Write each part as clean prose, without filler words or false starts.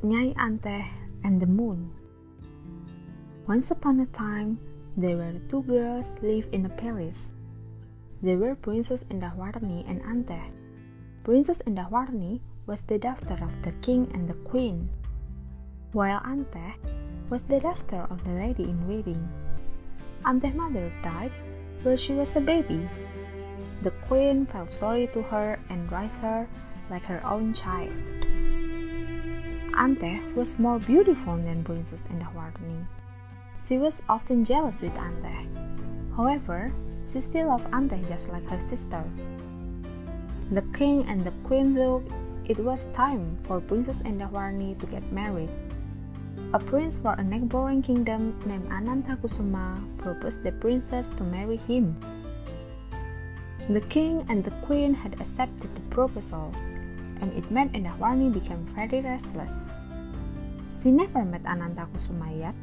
Nyai Anteh and the Moon. Once upon a time, there were two girls live in a palace. They were Princess Endahwarni and Anteh. Princess Endahwarni was the daughter of the king and the queen, while Anteh was the daughter of the lady in waiting. Anteh's mother died while she was a baby. The queen felt sorry to her and raised her like her own child. Anteh was more beautiful than Princess Endahwarni. She was often jealous with Anteh. However, she still loved Anteh just like her sister. The king and the queen thought it was time for Princess Endahwarni to get married. A prince from a neighboring kingdom named Anantakusuma proposed the princess to marry him. The king and the queen had accepted the proposal, and it made Endahwarni become very restless. She never met Anantakusuma yet.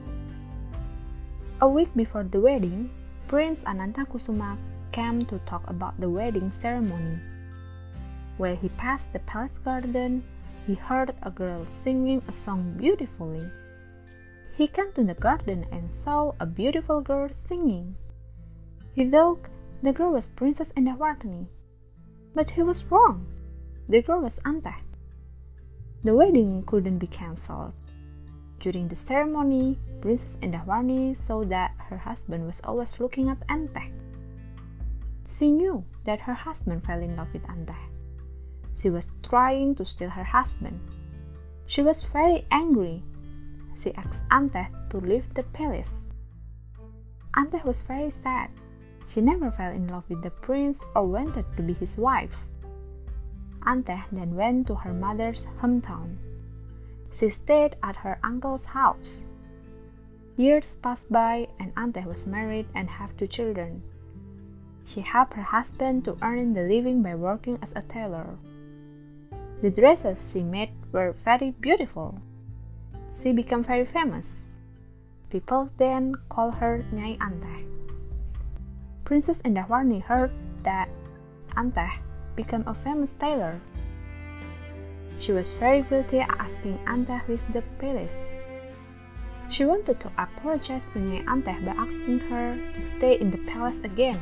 A week before the wedding, Prince Anantakusuma came to talk about the wedding ceremony. While he passed the palace garden, he heard a girl singing a song beautifully. He came to the garden and saw a beautiful girl singing. He thought the girl was Princess Endahwarni, but he was wrong. The girl was Anteh. The wedding couldn't be cancelled. During the ceremony, Princess Endahwarni saw that her husband was always looking at Anteh. She knew that her husband fell in love with Anteh. She was trying to steal her husband. She was very angry. She asked Anteh to leave the palace. Anteh was very sad. She never fell in love with the prince or wanted to be his wife. Anteh then went to her mother's hometown. She stayed at her uncle's house. Years passed by and Anteh was married and had two children. She helped her husband to earn the living by working as a tailor. The dresses she made were very beautiful. She became very famous. People then called her Nyai Anteh. Princess Endahwarni heard that Anteh became a famous tailor. She was very guilty asking Anteh to leave the palace. She wanted to apologize to Nyai Anteh by asking her to stay in the palace again.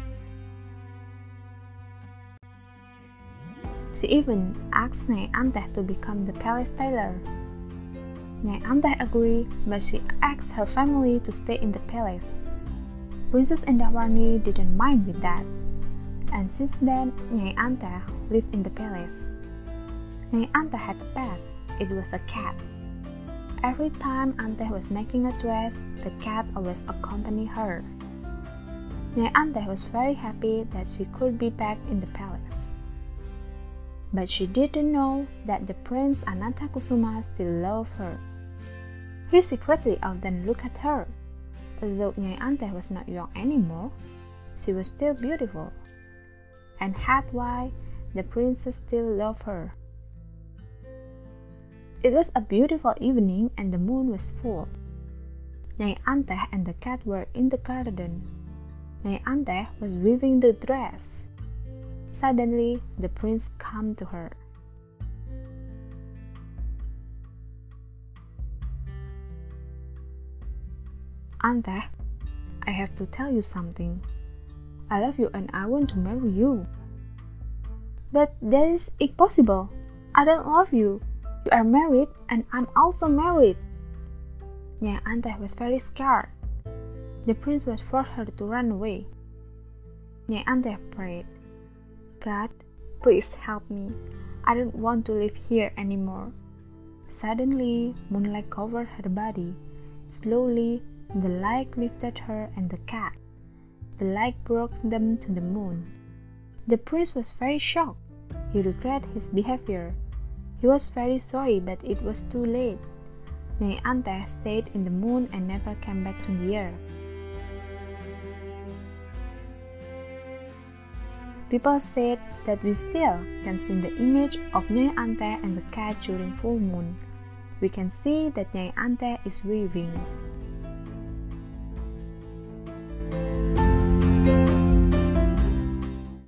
She even asked Nyai Anteh to become the palace tailor. Nyai Anteh agreed, but she asked her family to stay in the palace. Princess Endahwarni didn't mind with that, and since then, Nyai Anteh lived in the palace. Nyai Anteh had a pet. It was a cat. Every time Anteh was making a dress, the cat always accompanied her. Nyai Anteh was very happy that she could be back in the palace. But she didn't know that the Prince Anantakusuma still loved her. He secretly often looked at her. Although Nyai Anteh was not young anymore, she was still beautiful. And that's why the princess still loved her. It was a beautiful evening and the moon was full. Nyai Anteh and the cat were in the garden. Nyai Anteh was weaving the dress. Suddenly, the prince came to her. Anteh, I have to tell you something. I love you and I want to marry you. But that is impossible. I don't love you. You are married and I'm also married. Nyai Anteh was very scared. The prince was forced her to run away. Nyai Anteh prayed, God, please help me. I don't want to live here anymore. Suddenly, moonlight covered her body. Slowly, the light lifted her and the cat. The light brought them to the moon. The prince was very shocked. He regretted his behavior. He was very sorry, but it was too late. Nyai Anteh stayed in the moon and never came back to the earth. People said that we still can see the image of Nyai Anteh and the cat during full moon. We can see that Nyai Anteh is weaving.